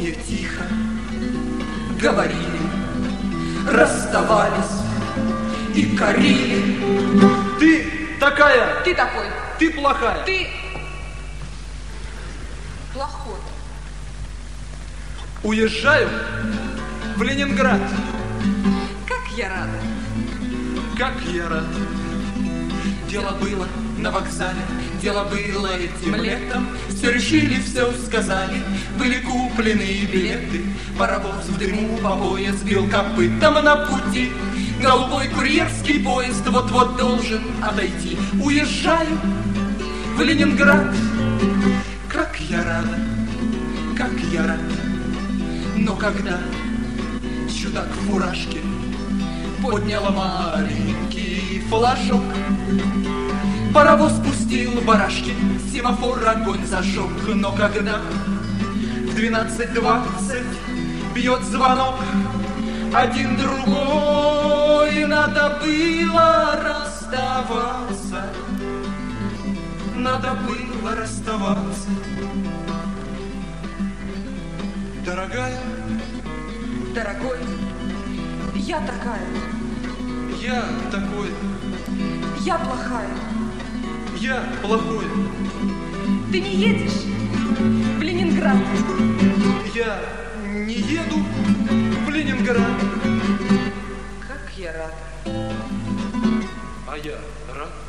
Помню, тихо говорили, расставались и корили. Ты такая. Ты такой. Ты плохая. Ты плохой. Уезжаю в Ленинград. Как я рада. Как я рад. Дело было на вокзале, дело было этим летом. Все решили, все сказали, были куплены билеты. Паровоз в дыму по пояс бил копытом на пути. Голубой курьерский поезд вот-вот должен отойти. Уезжаю в Ленинград. Как я рада, как я рад. Но когда чудак в фуражке поднял маленький флажок, паровоз пустил барашки, семафор огонь зажег. Но когда в 12:20 бьет звонок, один другой надо было расставаться. Надо было расставаться. Дорогая. Дорогой, я такая. Я такой. Я плохая. Я плохой. Ты не едешь в Ленинград. Я не еду в Ленинград. Как я рада. А я рад.